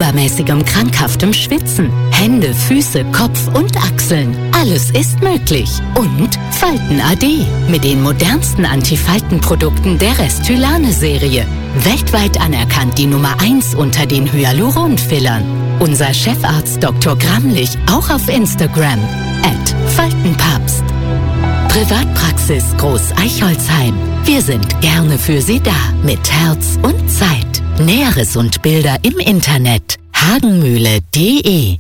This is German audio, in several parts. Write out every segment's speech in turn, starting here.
übermäßigem, krankhaftem Schwitzen. Hände, Füße, Kopf und Achseln. Alles ist möglich. Und Falten AD mit den modernsten Antifaltenprodukten der Restylane-Serie. Weltweit anerkannt die Nummer 1 unter den Hyaluron-Fillern. Unser Chefarzt Dr. Gramlich auch auf Instagram @Faltenpapst. Privatpraxis Groß Eichholzheim. Wir sind gerne für Sie da mit Herz und Zeit. Näheres und Bilder im Internet hagenmühle.de.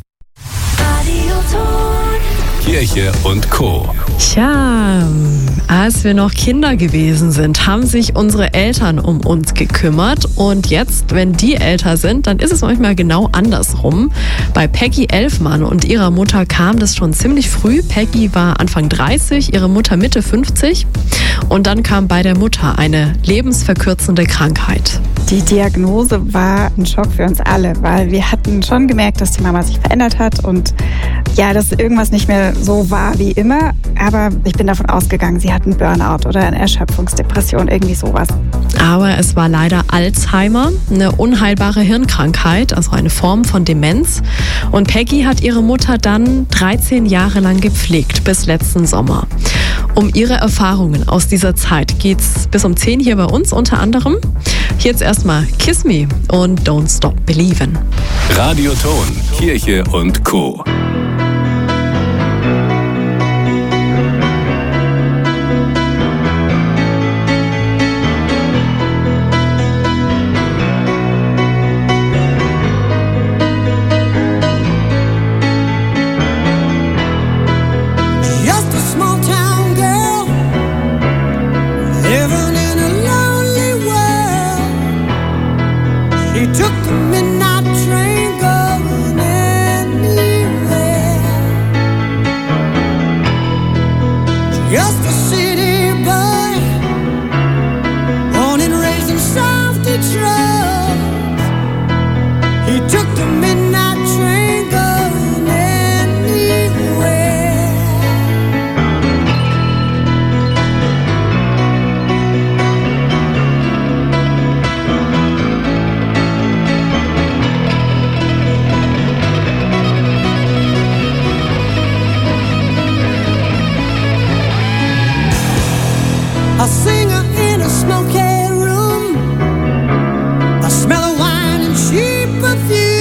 Kirche und Co. Tja, als wir noch Kinder gewesen sind, haben sich unsere Eltern um uns gekümmert. Und jetzt, wenn die älter sind, dann ist es manchmal genau andersrum. Bei Peggy Elfmann und ihrer Mutter kam das schon ziemlich früh. Peggy war Anfang 30, ihre Mutter Mitte 50. Und dann kam bei der Mutter eine lebensverkürzende Krankheit. Die Diagnose war ein Schock für uns alle, weil wir hatten schon gemerkt, dass die Mama sich verändert hat und ja, dass irgendwas nicht mehr so war wie immer. Aber ich bin davon ausgegangen, sie hat einen Burnout oder eine Erschöpfungsdepression, irgendwie sowas. Aber es war leider Alzheimer, eine unheilbare Hirnkrankheit, also eine Form von Demenz. Und Peggy hat ihre Mutter dann 13 Jahre lang gepflegt, bis letzten Sommer. Um ihre Erfahrungen aus dieser Zeit geht's bis um 10 hier bei uns unter anderem. Hier jetzt erstmal Kiss Me und Don't Stop Believin'. Radioton, Kirche und Co. Took the midnight train going anywhere. Just a city boy, born and raised in South Detroit. He took the midnight train going anywhere. A singer in a smoky room, the smell of wine and cheap perfume.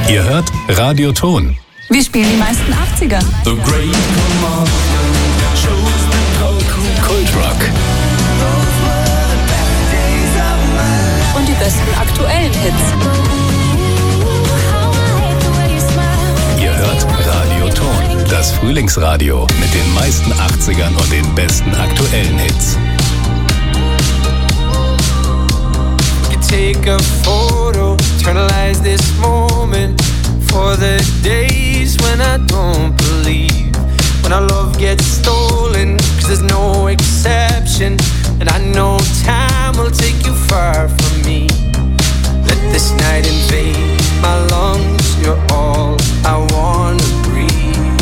Ihr hört Radio Ton. Wir spielen die meisten 80er. The Great Kultrock. Und die besten aktuellen Hits. Ihr hört Radio Ton. Das Frühlingsradio mit den meisten 80ern und den besten aktuellen Hits. Take a photo, eternalize this moment for the days when I don't believe, when our love gets stolen, 'cause there's no exception, and I know time will take you far from me. Let this night invade my lungs, you're all I wanna breathe.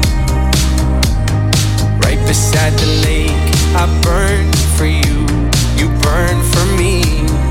Right beside the lake, I burn for you, you burn for me.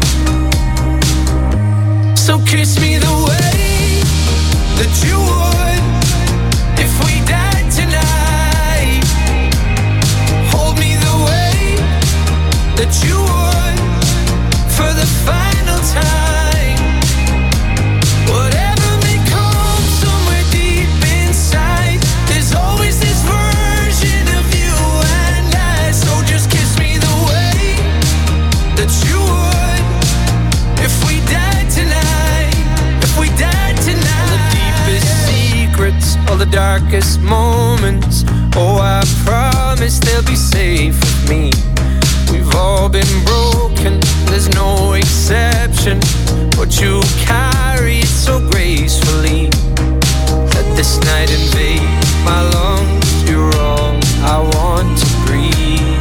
So kiss me the way that you would if we died tonight. Hold me the way that you would for the final time. Whatever may come somewhere deep inside, there's always this version of you and I. So just kiss me the way that you would if we died tonight. We died tonight. All the deepest secrets, all the darkest moments, oh, I promise they'll be safe with me. We've all been broken, there's no exception, but you carry it so gracefully. Let this night invade my lungs, you're all I want to breathe.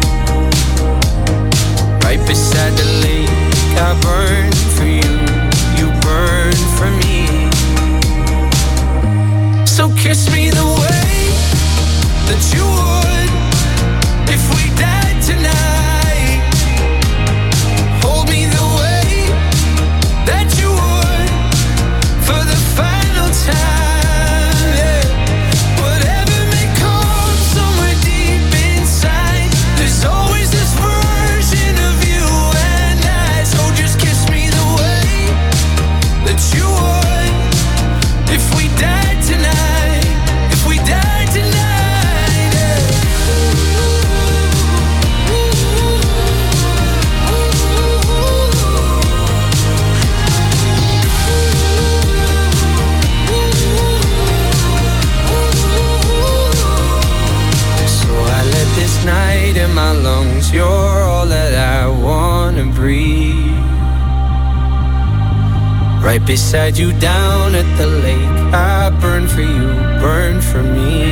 Right beside the lake, I burn for you, you burn for me. So kiss me the way that you would if we died tonight. Hold me the way that you would for the final time. Yeah. Whatever may come somewhere deep inside, there's always this version of you and I. So just kiss me the way that you would if we died tonight, if we died tonight, yeah. So I let this night in my lungs, you're all that I wanna breathe. Right beside you down at the lake, I burn for you, burn for me.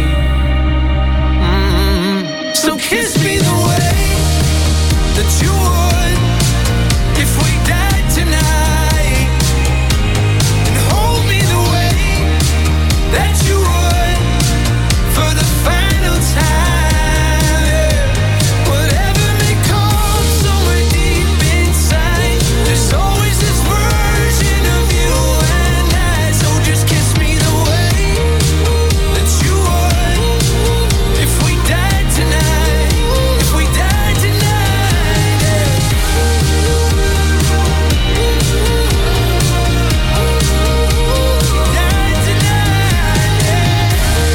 So kiss me the way that you would if we died tonight, and hold me the way that you would for the final time. Yeah. Whatever may come somewhere deep inside, there's always this version of you and I. So just kiss me the way that you would if we died tonight, if we died tonight, yeah. Died tonight, yeah.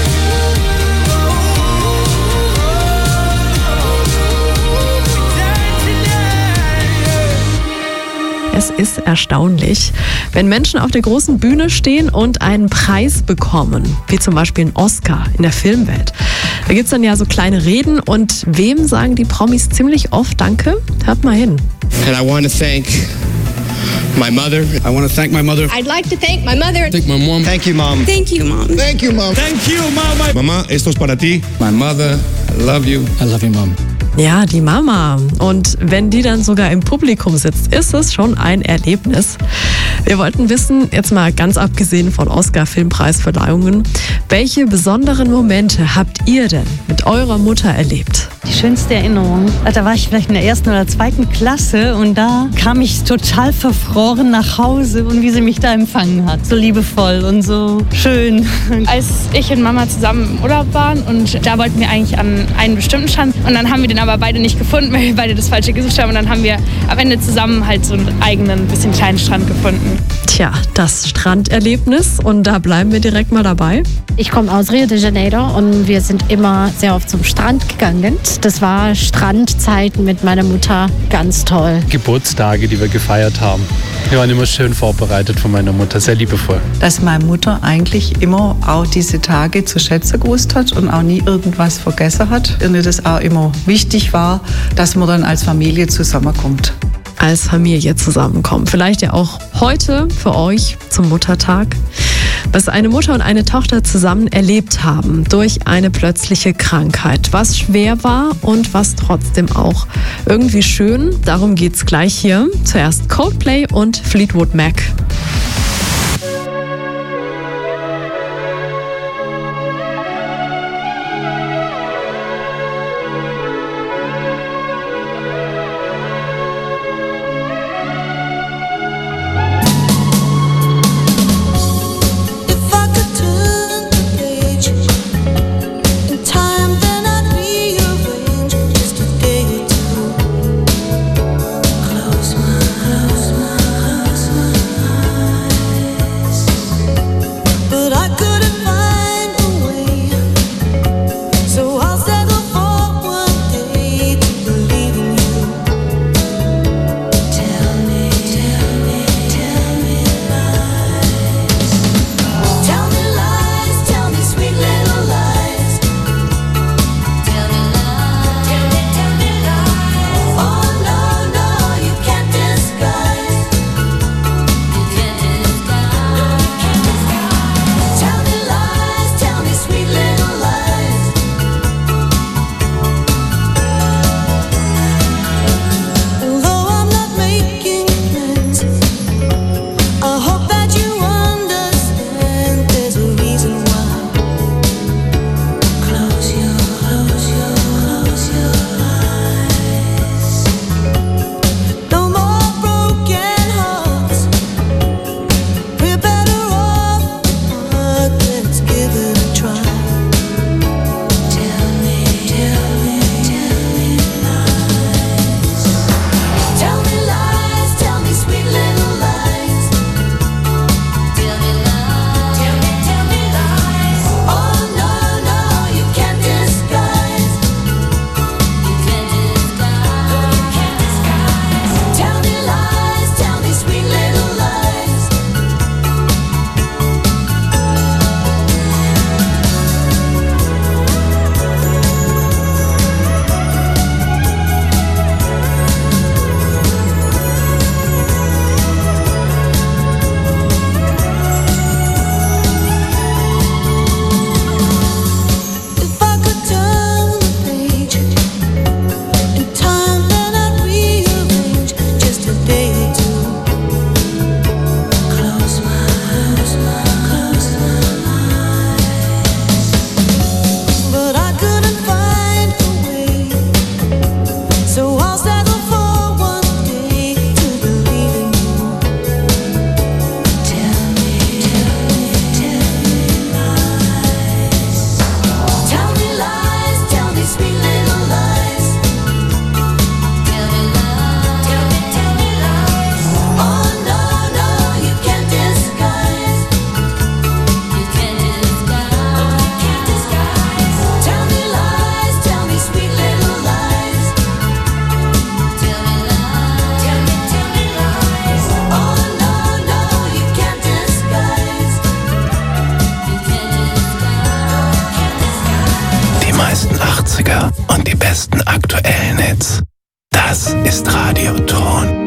We died tonight, yeah. Es ist erstaunlich, wenn Menschen auf der großen Bühne stehen und einen Preis bekommen, wie zum Beispiel einen Oscar in der Filmwelt. Da gibt es dann ja so kleine Reden und wem sagen die Promis ziemlich oft Danke? Hört mal hin. And I want to thank my mother. I want to thank my mother. I'd like to thank my mother. Thank my mom. Thank you, Mom. Thank you, Mom. Thank you, mom. Thank you, Mama. Mamá, esto es para ti. My mother, I love you. I love you, Mom. Ja, die Mama. Und wenn die dann sogar im Publikum sitzt, ist es schon ein Erlebnis. Wir wollten wissen, jetzt mal ganz abgesehen von Oscar-Filmpreisverleihungen, welche besonderen Momente habt ihr denn mit eurer Mutter erlebt? Die schönste Erinnerung, da war ich vielleicht in der 1. oder 2. Klasse und da kam ich total verfroren nach Hause und wie sie mich da empfangen hat. So liebevoll und so schön. Als ich und Mama zusammen im Urlaub waren und da wollten wir eigentlich an einen bestimmten Strand und dann haben wir den aber beide nicht gefunden, weil wir beide das Falsche gesucht haben und dann haben wir am Ende zusammen halt so einen eigenen, bisschen kleinen Strand gefunden. Tja, das Stranderlebnis und da bleiben wir direkt mal dabei. Ich komme aus Rio de Janeiro und wir sind immer sehr oft zum Strand gegangen. Das war Strandzeiten mit meiner Mutter, ganz toll. Geburtstage, die wir gefeiert haben. Wir waren immer schön vorbereitet von meiner Mutter, sehr liebevoll. Dass meine Mutter eigentlich immer auch diese Tage zu schätzen gewusst hat und auch nie irgendwas vergessen hat. Und ihr das auch immer wichtig war, dass man dann als Familie zusammenkommt. Als Familie zusammenkommen. Vielleicht ja auch heute für euch zum Muttertag. Was eine Mutter und eine Tochter zusammen erlebt haben durch eine plötzliche Krankheit. Was schwer war und was trotzdem auch irgendwie schön. Darum geht's gleich hier. Zuerst Coldplay und Fleetwood Mac. und die besten aktuellen Hits. Das ist Radio Ton.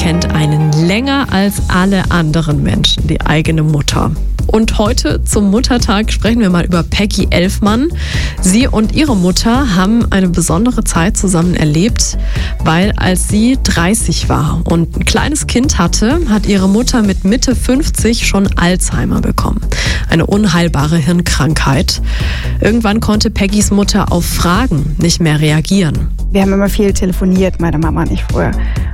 kennt einen länger als alle anderen Menschen, die eigene Mutter. Und heute zum Muttertag sprechen wir mal über Peggy Elfmann. Sie und ihre Mutter haben eine besondere Zeit zusammen erlebt, weil als sie 30 war und ein kleines Kind hatte, hat ihre Mutter mit Mitte 50 schon Alzheimer bekommen. Eine unheilbare Hirnkrankheit. Irgendwann konnte Peggys Mutter auf Fragen nicht mehr reagieren. Wir haben immer viel telefoniert, meine Mama und ich früher.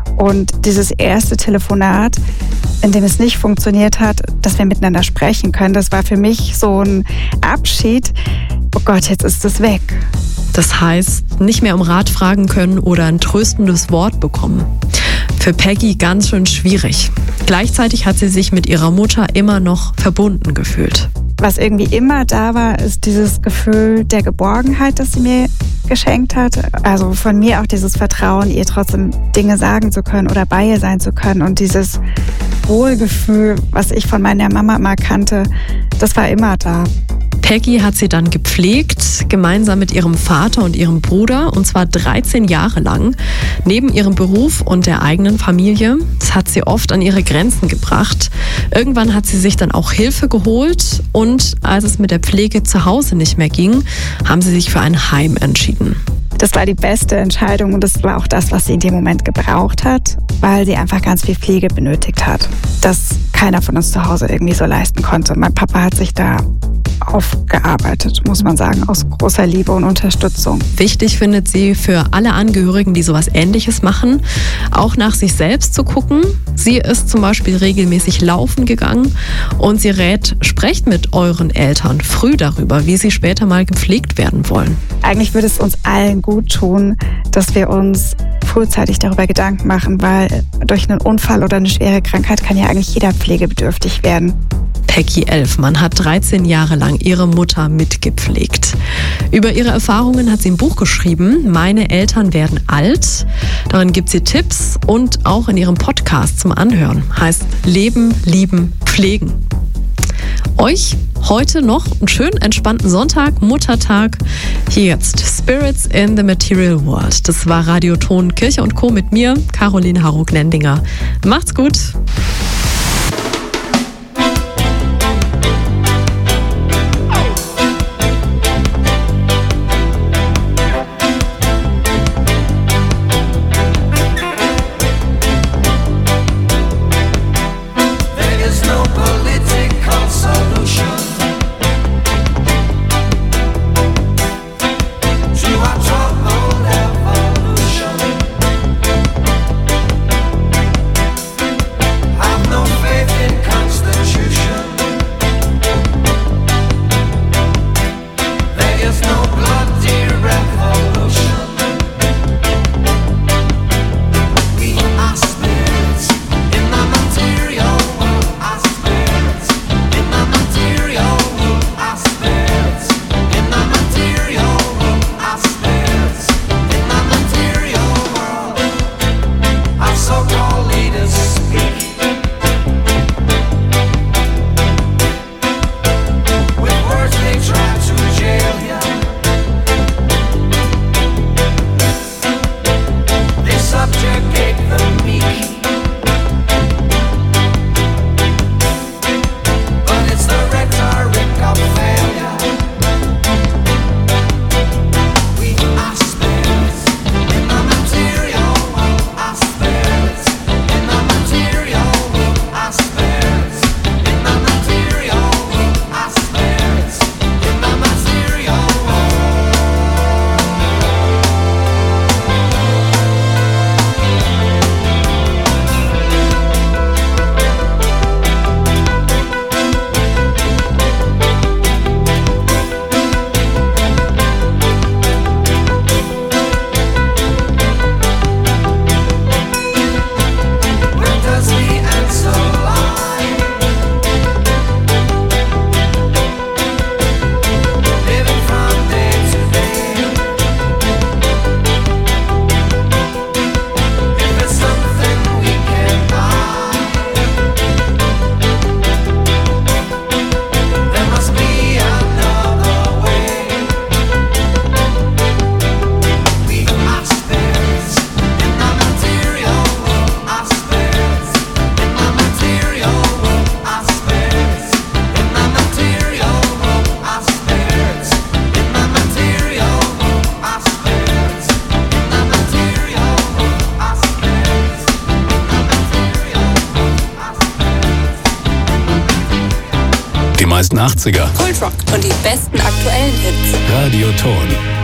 Und dieses erste Telefonat, in dem es nicht funktioniert hat, dass wir miteinander sprechen können, das war für mich so ein Abschied. Oh Gott, jetzt ist es weg. Das heißt, nicht mehr um Rat fragen können oder ein tröstendes Wort bekommen. Für Peggy ganz schön schwierig. Gleichzeitig hat sie sich mit ihrer Mutter immer noch verbunden gefühlt. Was irgendwie immer da war, ist dieses Gefühl der Geborgenheit, das sie mir geschenkt hat. Also von mir auch dieses Vertrauen, ihr trotzdem Dinge sagen zu können oder bei ihr sein zu können. Und dieses Wohlgefühl, was ich von meiner Mama immer kannte, das war immer da. Peggy hat sie dann gepflegt, gemeinsam mit ihrem Vater und ihrem Bruder, und zwar 13 Jahre lang, neben ihrem Beruf und der eigenen Familie. Das hat sie oft an ihre Grenzen gebracht. Irgendwann hat sie sich dann auch Hilfe geholt und als es mit der Pflege zu Hause nicht mehr ging, haben sie sich für ein Heim entschieden. Das war die beste Entscheidung und das war auch das, was sie in dem Moment gebraucht hat, weil sie einfach ganz viel Pflege benötigt hat, das keiner von uns zu Hause irgendwie so leisten konnte. Mein Papa hat sich da aufgearbeitet, muss man sagen, aus großer Liebe und Unterstützung. Wichtig findet sie für alle Angehörigen, die sowas Ähnliches machen, auch nach sich selbst zu gucken. Sie ist zum Beispiel regelmäßig laufen gegangen und sie rät, sprecht mit euren Eltern früh darüber, wie sie später mal gepflegt werden wollen. Eigentlich würde es uns allen gut tun, dass wir uns frühzeitig darüber Gedanken machen, weil durch einen Unfall oder eine schwere Krankheit kann ja eigentlich jeder pflegebedürftig werden. Peggy Elfmann hat 13 Jahre lang ihre Mutter mitgepflegt. Über ihre Erfahrungen hat sie ein Buch geschrieben, Meine Eltern werden alt. Darin gibt sie Tipps und auch in ihrem Podcast zum Anhören. Heißt Leben, Lieben, Pflegen. Euch heute noch einen schönen, entspannten Sonntag, Muttertag. Hier jetzt Spirits in the Material World. Das war Radioton Kirche und Co. mit mir, Caroline Harrug-Nendinger. Macht's gut! I'm meisten 80er. Kultrock und die besten aktuellen Hits. Radioton.